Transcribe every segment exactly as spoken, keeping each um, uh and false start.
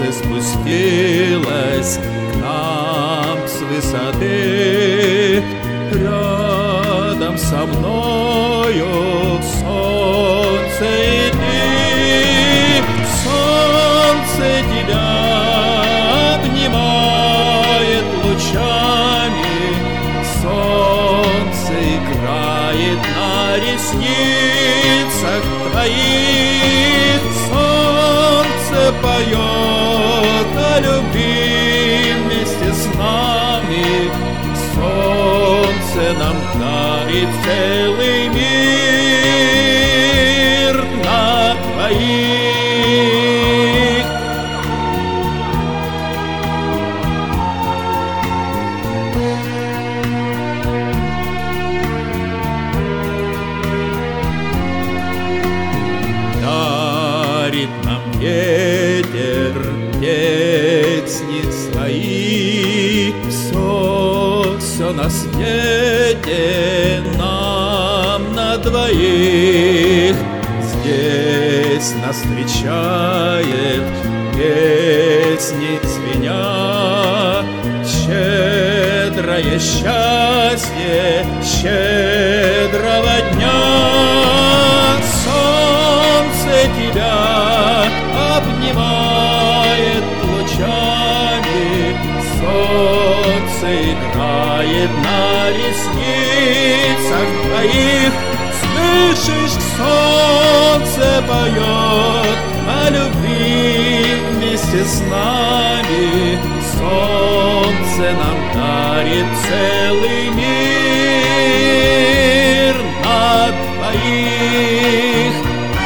солнце спустилось к нам с высоты. Рядом со мною солнце и ты. Солнце тебя обнимает лучами, солнце играет на ресницах твоих. Солнце поет о любви вместе с нами, солнце нам дарит целый мир на двоих. Дарит нам ветер песни свои, все, все на свете нам на двоих. Здесь нас встречает песни звеня, щедрое счастье щедрого дня. Солнце тебя обнимает лучами, солнце играет на ресницах твоих. Слышишь, солнце поет о любви вместе с нами, солнце нам дарит целый мир на двоих.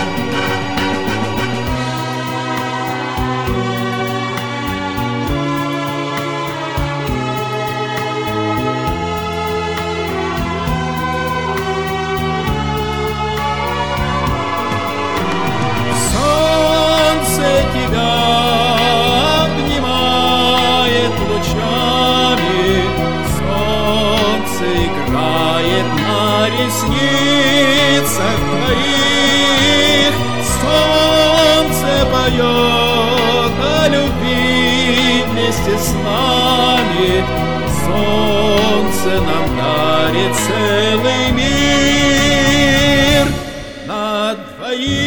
Тебя обнимает лучами, солнце играет на ресницах твоих. Солнце поет о любви вместе с нами, солнце нам дарит целый мир на двоих.